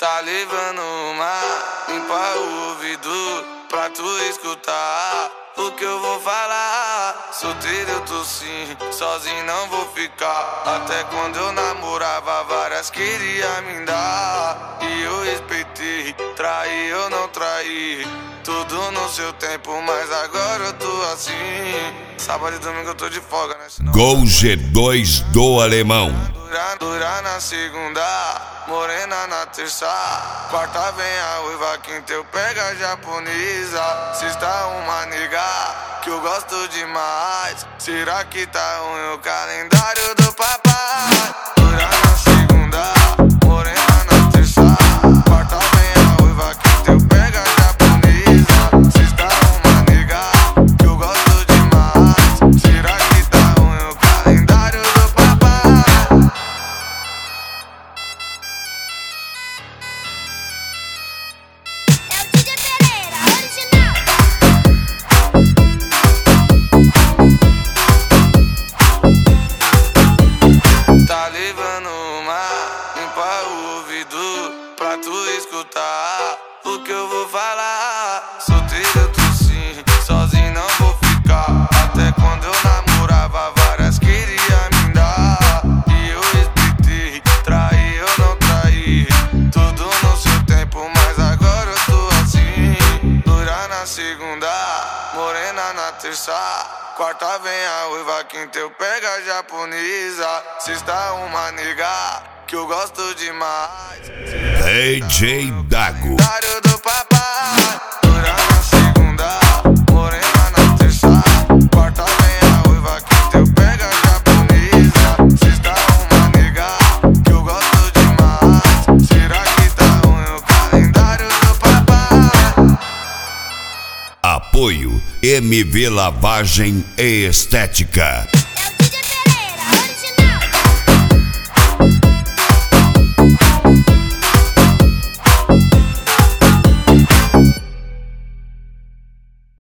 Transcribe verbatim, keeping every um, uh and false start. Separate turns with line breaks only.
Tá levando uma, limpa o ouvido pra tu escutar o que eu vou falar. Solteiro eu tô sim, sozinho não vou ficar. Até quando eu namorava, várias queria me dar. E eu respeitei, traí eu não traí. Tudo no seu tempo, mas agora eu tô assim. Sábado e domingo eu tô de folga, né? Senão
Gol G dois do Alemão.
Dura, dura na segunda, morena na terça, quarta vem a uiva, quinta eu pego a japonesa. Sexta uma nega que eu gosto demais. Será que tá ruim o calendário do papai? Dura na segunda, morena na terça, quarta vem a uiva, quinta eu pego a japonesa. Sexta uma nega que eu gosto demais. Será que tá ruim o calendário do papai? Tá levando uma, limpa o ouvido pra tu escutar o que eu vou falar. Solteiro eu tô sim, sozinho não vou ficar. Até quando eu namorava, várias queria me dar. E eu respeitei, traí eu não traí. Tudo no seu tempo, mas agora eu tô assim. Dura na segunda, morena na terça, quarta vem a uiva, quinta eu pego a japonesa. Sexta uma nega que eu gosto demais.
D J Dago.
Calendário do papai. Dura na segunda, morena na terça, quarta vem a uiva, quinta eu pego a japonesa. Sexta uma nega que eu gosto demais. Será que tá ruim o calendário do papai?
Apoio M V Lavagem e Estética.